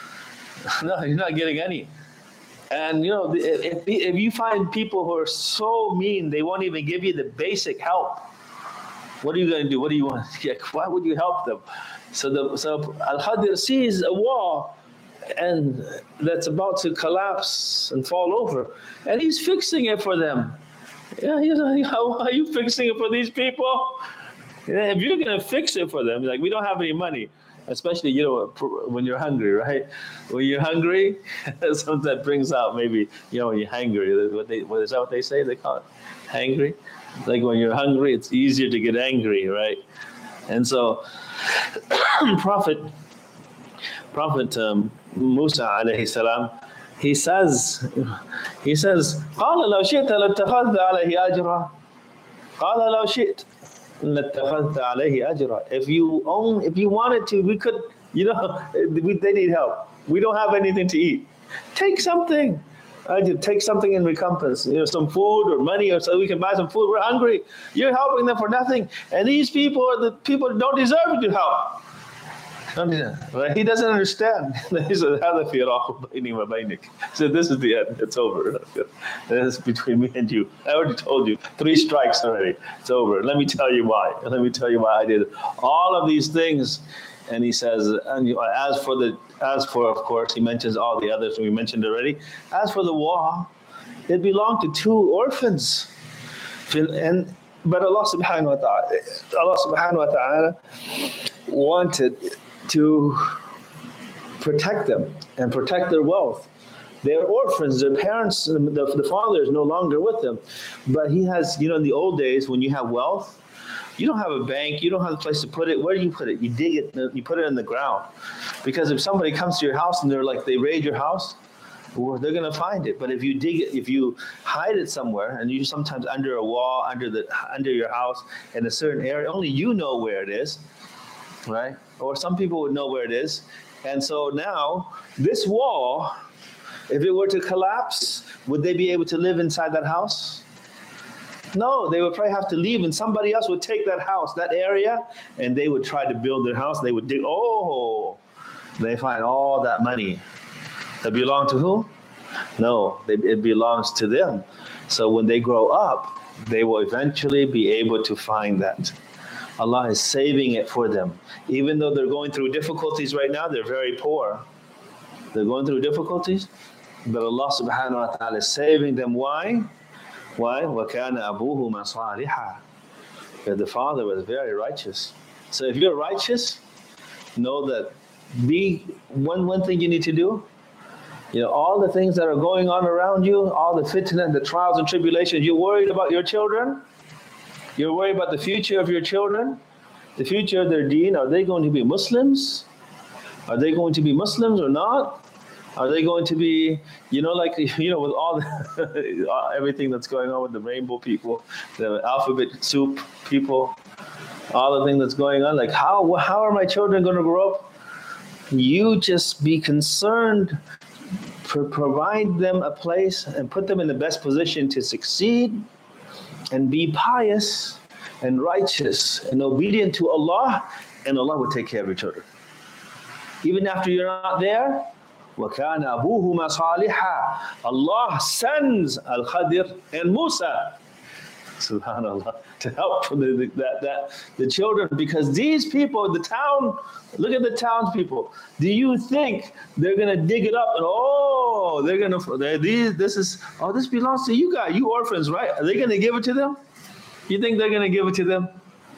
No, you're not getting any. And you know, if, if you find people who are so mean, they won't even give you the basic help. What are you going to do? What do you want? Why would you help them? So the so Al-Khadir sees a wall and that's about to collapse and fall over, and he's fixing it for them. Yeah, he's like, how are you fixing it for these people? Yeah, if you're going to fix it for them, like, we don't have any money. Especially, you know, when you're hungry, right? When you're hungry, something that brings out maybe, you know, when you're hungry. What they, what is that what they say? They call it hangry. Like when you're hungry, it's easier to get angry, right? And so, Prophet, Prophet um, Musa alayhi salam, he says, he says, قال لو شئت لاتخذت عليه أجرا. قال لو شئت لاتخذت عليه أجرا. If you own, if you wanted to, we could, you know, we, they need help. We don't have anything to eat. Take something. I did take something in recompense, you know, some food or money, or so we can buy some food. We're hungry. You're helping them for nothing, and these people are the people who don't deserve to help. Right? He doesn't understand. He said, so this is the end. It's over. This is between me and you. I already told you. Three strikes already. It's over. Let me tell you why. Let me tell you why I did all of these things. And he says, and as for the, as for, of course, he mentions all the others we mentioned already. As for the wall, it belonged to two orphans. And but Allah subhanahu wa ta'ala, Allah subhanahu wa ta'ala wanted to protect them and protect their wealth. They're orphans, their parents, the, the father is no longer with them. But he has, you know, in the old days when you have wealth, you don't have a bank, you don't have a place to put it. Where do you put it? You dig it, you put it in the ground. Because if somebody comes to your house and they're like, they raid your house, well, they're going to find it. But if you dig it, if you hide it somewhere, and you sometimes under a wall, under the under your house, in a certain area, only you know where it is, right? Or some people would know where it is. And so now, this wall, if it were to collapse, would they be able to live inside that house? No, they would probably have to leave, and somebody else would take that house, that area, and they would try to build their house. They would dig, oh, they find all that money. That belong to who? No, they, it belongs to them. So when they grow up, they will eventually be able to find that. Allah is saving it for them. Even though they're going through difficulties right now, they're very poor. They're going through difficulties, but Allah subhanahu wa ta'ala is saving them. Why? Why? وَكَانَ أَبُوهُمَا صَالِحًا. Because the father was very righteous. So if you're righteous, know that be one, one thing you need to do, you know, all the things that are going on around you, all the fitna, the trials and tribulations, you're worried about your children, you're worried about the future of your children, the future of their deen. Are they going to be Muslims? Are they going to be Muslims or not? Are they going to be, you know, like, you know, with all the, everything that's going on with the rainbow people, the alphabet soup people, all the things that's going on, like how, how are my children going to grow up? You just be concerned, pro- provide them a place and put them in the best position to succeed, and be pious and righteous and obedient to Allah, and Allah will take care of your children. even after you're not there. وَكَانَ أَبُوهُمَا صَالِحًا. Allah sends Al-Khadir and Musa, subhanallah, to help the, the, that, that, the children, because these people, the town, look at the townspeople. Do you think they're going to dig it up and, oh, they're going to, these, this is, oh, this belongs to you guys, you orphans, right? Are they going to give it to them? You think they're going to give it to them?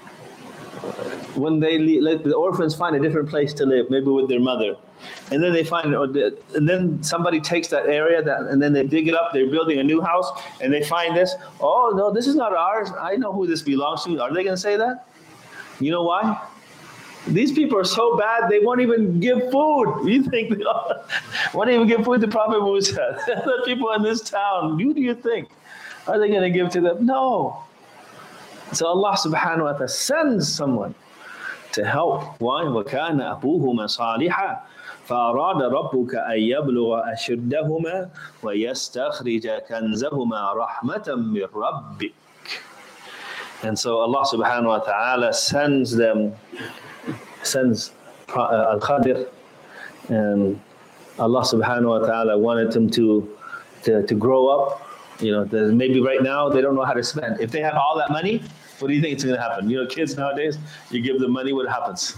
When they leave, let the orphans find a different place to live, maybe with their mother. And then they find, and then somebody takes that area, that, and then they dig it up, they're building a new house, and they find this, oh, no, this is not ours. I know who this belongs to. Are they going to say that? You know why? These people are so bad, they won't even give food. You think they won't even give food to Prophet Musa. The people in this town, who do you think? Are they going to give to them? No. So Allah subhanahu wa ta'ala sends someone to help. Why? وَكَانَ أَبُوهُمَا صَالِحًا فَأَرَادَ رَبُّكَ أَن يَبْلُغَ أَشُدَّهُمَا وَيَسْتَخْرِجَ كَنزَهُمَا رَحْمَةً مِّن رَبِّكَ. And so Allah subhanahu wa ta'ala sends them, sends Al-Khadir, and Allah subhanahu wa ta'ala wanted them to, to, to grow up. You know, maybe right now they don't know how to spend. If they have all that money, what do you think is going to happen? You know, kids nowadays, you give them money, what happens?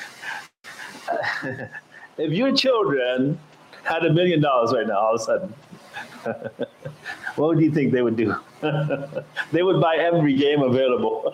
If your children had a million dollars right now, all of a sudden, what would you think they would do? They would buy every game available.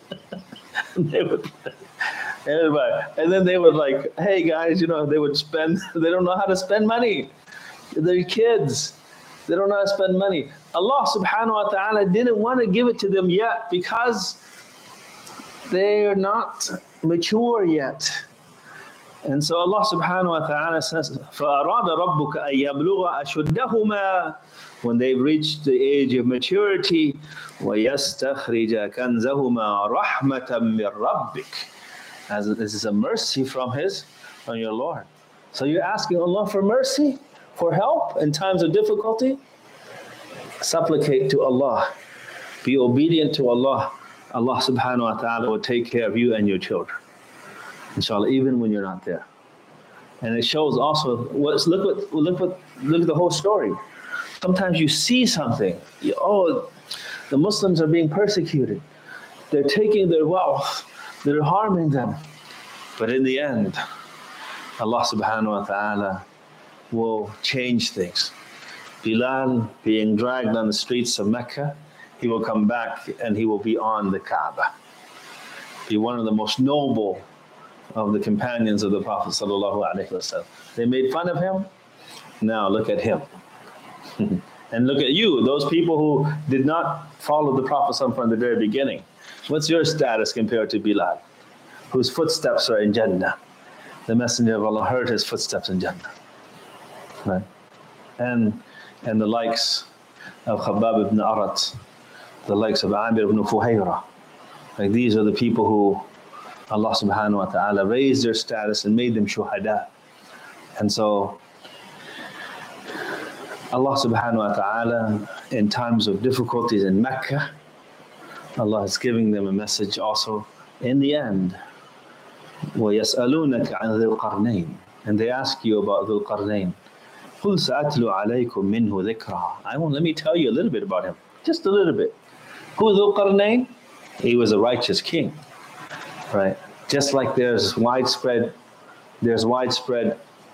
They would, everybody. And then they would like, hey guys, you know, they would spend, they don't know how to spend money. They're kids. They don't know how to spend money. Allah subhanahu wa ta'ala didn't want to give it to them yet because they're not mature yet. And so Allah subhanahu wa ta'ala says, فَأَرَادَ رَبُّكَ أَن يَبْلُغَ أَشُدَّهُمَا. When they've reached the age of maturity, وَيَسْتَخْرِجَ كَنزَهُمَا رَحْمَةً مِّن رَبِّكَ. As this is a mercy from His, from your Lord. So you're asking Allah for mercy, for help in times of difficulty? Supplicate to Allah. Be obedient to Allah. Allah subhanahu wa ta'ala will take care of you and your children. Inshallah, even when you're not there. And it shows also, what's, look, what, look, what, look at the whole story. Sometimes you see something, you, oh, the Muslims are being persecuted. They're taking their wealth. They're harming them. But in the end, Allah subhanahu wa ta'ala will change things. Bilal being dragged on the streets of Mecca, he will come back and he will be on the Kaaba. Be one of the most noble of the companions of the Prophet sallallahu alaihi wasallam. They made fun of him. Now look at him. And look at you, those people who did not follow the Prophet from the very beginning. What's your status compared to Bilal, whose footsteps are in Jannah? The Messenger of Allah heard his footsteps in Jannah. Right? And and the likes of Khabbab ibn Arat, the likes of Amir ibn Fuhayra. Like these are the people who Allah subhanahu wa ta'ala raised their status and made them shuhada. And so Allah subhanahu wa ta'ala, in times of difficulties in Mecca, Allah is giving them a message also in the end. وَيَسْأَلُونَكَ عَنْ ذِي الْقَرْنَيْنِ. And they ask you about Dhul Qarnayn. قُلْ سَأَتْلُ عَلَيْكُم مِّنْهُ ذِكْرًا. I want, let me tell you a little bit about him. Just a little bit. Who Dhul Qarnayn? He was a righteous king. Right? Just like there's widespread, there's widespread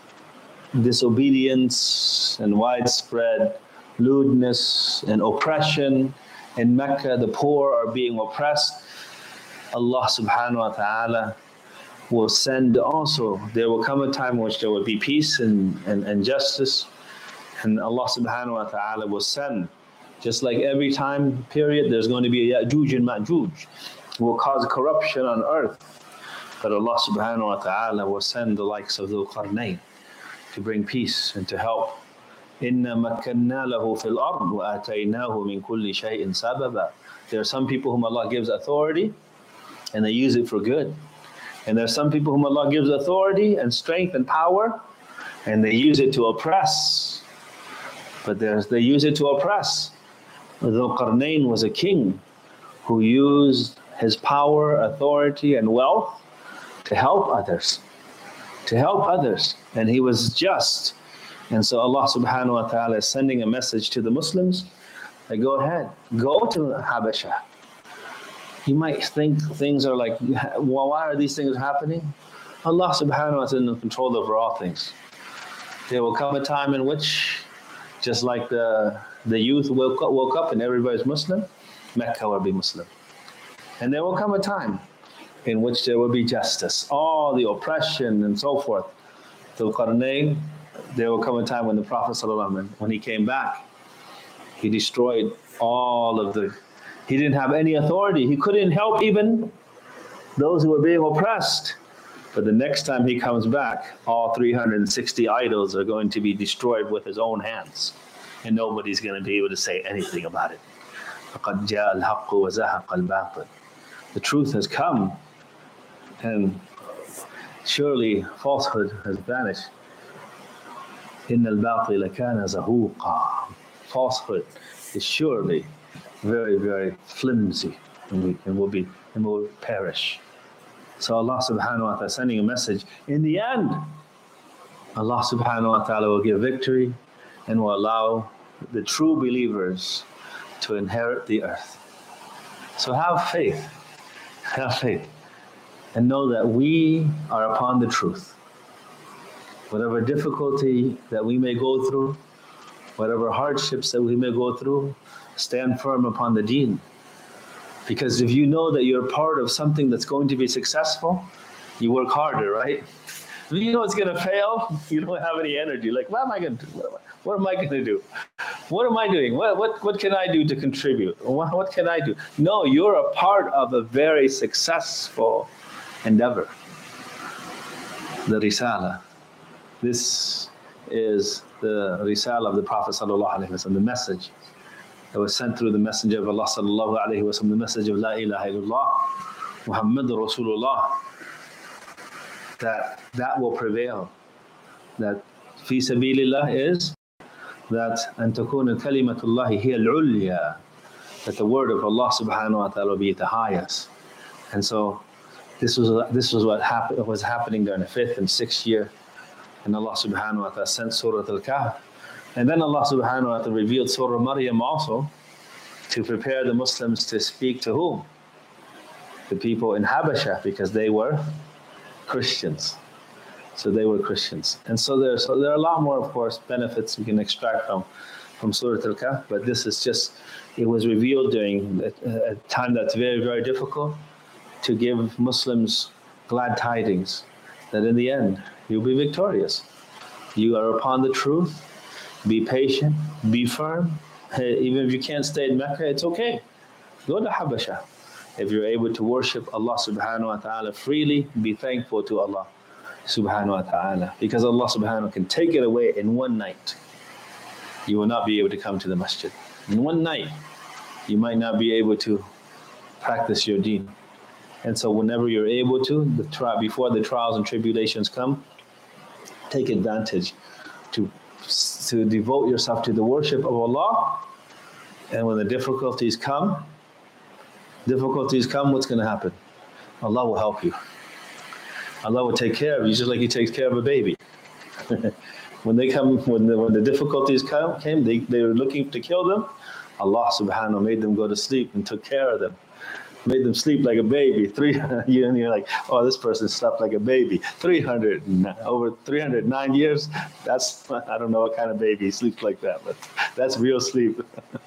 disobedience and widespread lewdness and oppression. In Mecca, the poor are being oppressed. Allah subhanahu wa ta'ala will send also, there will come a time in which there will be peace and, and, and justice. And Allah subhanahu wa ta'ala will send, just like every time period, there's going to be a Ya'juj and Ma'juj, will cause corruption on earth. But Allah subhanahu wa ta'ala will send the likes of Dhul Qarnayn to bring peace and to help. إِنَّا مَكَّنَّا لَهُ فِي الْأَرْضِ وَآتَيْنَاهُ مِنْ كُلِّ شَيْءٍ سَبَبًا. There are some people whom Allah gives authority and they use it for good. And there are some people whom Allah gives authority and strength and power and they use it to oppress. But there's, they use it to oppress. Dhul Qarnayn was a king who used his power, authority and wealth to help others. to help others. And he was just. And so Allah subhanahu wa ta'ala is sending a message to the Muslims. Like, go ahead, go to Habasha. You might think things are like, well, why are these things happening? Allah subhanahu wa ta'ala is in control over all things. There will come a time in which, just like the, the youth woke up, woke up and everybody's Muslim, Mecca will be Muslim. And there will come a time in which there will be justice, all the oppression and so forth. Dhul Qarnayn, there will come a time when the Prophet ﷺ, when he came back, he destroyed all of the, he didn't have any authority. He couldn't help even those who were being oppressed. But the next time he comes back, all three hundred sixty idols are going to be destroyed with his own hands. And nobody's going to be able to say anything about it. فَقَدْ جَاءَ الْحَقُّ وَزَهَقَ الْبَاطِلُ. The truth has come, and surely falsehood has vanished. إِنَّ الْبَاطِلَ كَانَ زَهُوقًا. Falsehood is surely very, very flimsy, and, we, and will be and will perish. So Allah subhanahu wa ta'ala is sending a message. In the end, Allah subhanahu wa ta'ala will give victory and will allow the true believers to inherit the earth. So have faith, have faith, and know that we are upon the truth. Whatever difficulty that we may go through, whatever hardships that we may go through, stand firm upon the deen. Because if you know that you're part of something that's going to be successful, you work harder, right? If you know it's going to fail, you don't have any energy. Like, what am I going to do? What am I, what am I going to do? What am I doing? What, what, what can I do to contribute? What, what can I do? No, you're a part of a very successful endeavor. The Risala. This is the Risala of the Prophet sallallahu alaihi wasallam, the message that was sent through the Messenger of Allah sallallahu alaihi wasallam, the message of La ilaha illallah, Muhammadur Rasulullah, that that will prevail. That fi sabilillah is that an takuna kalimatullahi hiya al-ulya, that the word of Allah subhanahu wa ta'ala will be the highest. And so this was this was what happened was happening during the fifth and sixth year. And Allah subhanahu wa ta'ala sent Surah Al-Kahf. And then Allah subhanahu wa ta'ala revealed Surah Maryam also to prepare the Muslims to speak to whom? The people in Habasha, because they were Christians. So they were Christians. And so there, so there are a lot more, of course, benefits we can extract from, from Surah Al-Kahf, but this is just, it was revealed during a, a time that's very, very difficult to give Muslims glad tidings that in the end, you'll be victorious. You are upon the truth. Be patient, be firm. Even if you can't stay in Mecca, it's okay. Go to Habasha. If you're able to worship Allah subhanahu wa ta'ala freely, be thankful to Allah subhanahu wa ta'ala. Because Allah subhanahu wa ta'ala can take it away in one night. You will not be able to come to the masjid. In one night, you might not be able to practice your deen. And so whenever you're able to, the tri- before the trials and tribulations come, take advantage to to devote yourself to the worship of Allah. And when the difficulties come, difficulties come, what's going to happen? Allah will help you. Allah will take care of you, just like He takes care of a baby. When they come, when the, when the difficulties come, came, they, they were looking to kill them. Allah subhanahu wa ta'ala made them go to sleep and took care of them. Made them sleep like a baby. Three, and you're like, oh, this person slept like a baby. three hundred, over three hundred nine years, that's, I don't know what kind of baby sleeps like that, but that's real sleep.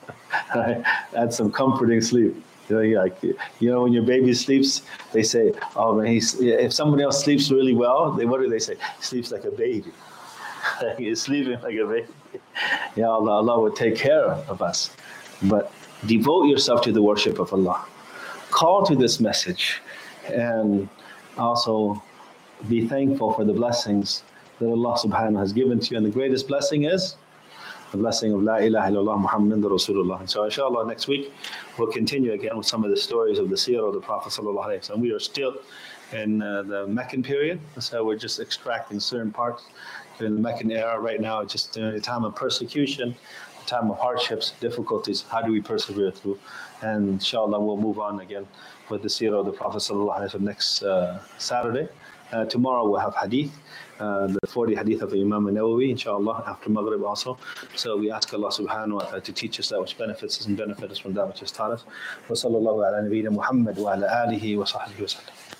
That's some comforting sleep. You know, you're like, you know, when your baby sleeps, they say, oh man, he's, if somebody else sleeps really well, they, what do they say? He sleeps like a baby. He's sleeping like a baby. Yeah, Allah, Allah will take care of us. But devote yourself to the worship of Allah. Call to this message, and also be thankful for the blessings that Allah subhanahu wa ta'ala has given to you. And the greatest blessing is the blessing of La ilaha illallah Muhammadur Rasulullah. And so inshallah next week we'll continue again with some of the stories of the seerah of the Prophet sallallahu alaihi wasallam. We are still in uh, the Meccan period, so we're just extracting certain parts during the Meccan era right now, just during a time of persecution, a time of hardships, difficulties. How do we persevere through? And inshallah we'll move on again with the seerah of the Prophet sallallahu alaihi wasallam next uh, Saturday. Uh, tomorrow we'll have hadith, uh, the forty hadith of Imam Nawawi, inshallah, after Maghrib also. So we ask Allah subhanahu wa ta'ala to teach us that which benefits us and benefit us from that which is taught us. Wa sallallahu ala nabiyyina Muhammad wa ala alihi wa sahbihi wa sallam.